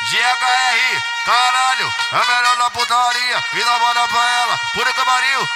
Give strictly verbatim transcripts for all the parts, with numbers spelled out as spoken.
G H R, caralho, é melhor na putaria. E dá bola pra ela, por que pariu,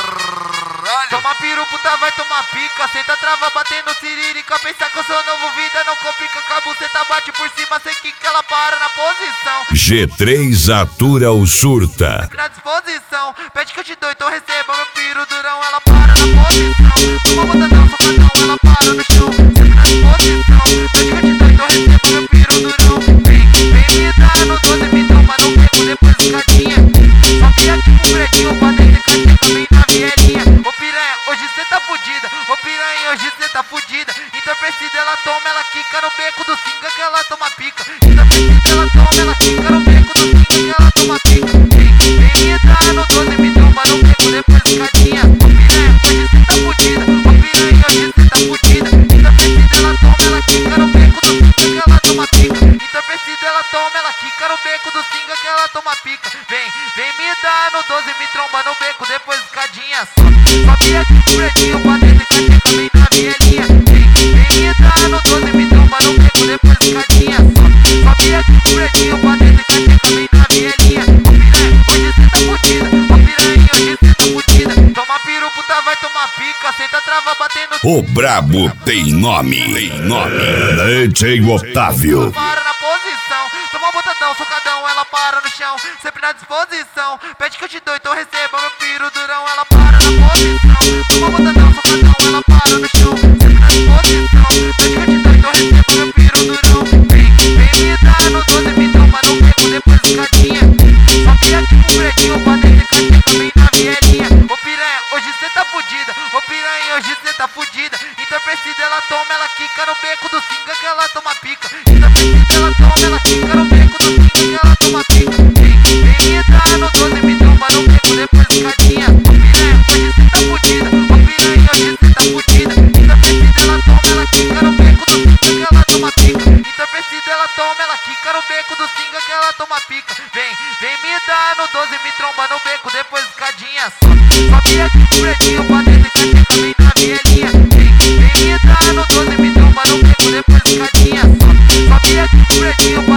caralho. Toma piru, puta, vai tomar pica. Senta trava, batendo siririca. Pensa que eu sou novo, vida não complica. Com a buceta bate por cima, sem que ela para na posição. G três atura o surta. Na disposição, pede que eu te dou, então receba meu piru durão. Ela para na posição. Toma botadão, socadão, ela para no chão. Sempre na disposição, pede que eu te dou, então receba meu piru durão. Vem, vem me dar no doze, me toma no beco, depois escadinha. Sobe aqui pro predinho, pra descer catinha, também na vielinha. Ô piranha, hoje cê tá fudida. Ô piranha, hoje cê tá fudida. Então precisa, ela toma, ela quica no beco do singa que ela toma pica. Então precisa, ela toma, ela quica no beco do singa que ela toma pica. Vem, vem me dar no doze, me toma no beco, depois escadinha. Ô piranha, hoje cê tá fudida. Ô piranha, hoje cê tá fudida. Então precisa, ela toma, ela quica no beco do singa que ela toma pica. Então precisa, ela toma, ela quica no beco do singa que ela toma pica. Vem, vem me dar no doze, me tromba no beco, depois escadinha. Sobe aqui pro predinho, pra descer catinha, também na vielinha. Vem, vem me dar no doze, me tromba no beco, depois escadinha. Sobe aqui pro predinho, pra descer catinha, também na vielinha. Ô piranha, hoje cê tá fudida. Ô piranha, hoje cê tá fudida. Toma piru, puta, vai tomar pica. Senta trava, batendo. O brabo tem nome. Tem nome. D J Otávio. Para na posição, toma botadão, socadão, ela para no chão, sempre na disposição. Pede que eu te dou, então receba meu piru durão. Ela para na posição, toma botadão, socadão, ela para no chão, sempre na disposição. Pede que eu te dou, então receba meu piru durão. Vem, vem me dar no doze, me toma no beco, depois escadinha. Sobe aqui pro predinho, pra descer catinha, também na vielinha. Ô piranha, hoje cê tá fudida. Ô piranha, hoje cê tá fudida. Então precisa, ela toma, ela quica no beco do singa que ela toma pica. Então precisa, ela toma, ela quica no beco do singa que ela toma pica. Vem, vem me dar no doze, me tromba no beco, depois escadinha. Ô piranha, hoje cê tá fudida. Ô piranha, hoje cê tá fudida. Então precisa, ela toma, ela quica no beco do singa que ela toma pica. Então precisa, ela toma, ela quica no beco do singa que ela toma pica. Vem, vem me dar no doze, me tromba no beco, depois escadinha. Sobe aqui pro predinho, pra descer catinha, também na vielinha. Vem, vem me dar no doze, me tromba no beco, depois escadinha. Sobe aqui pro predinho.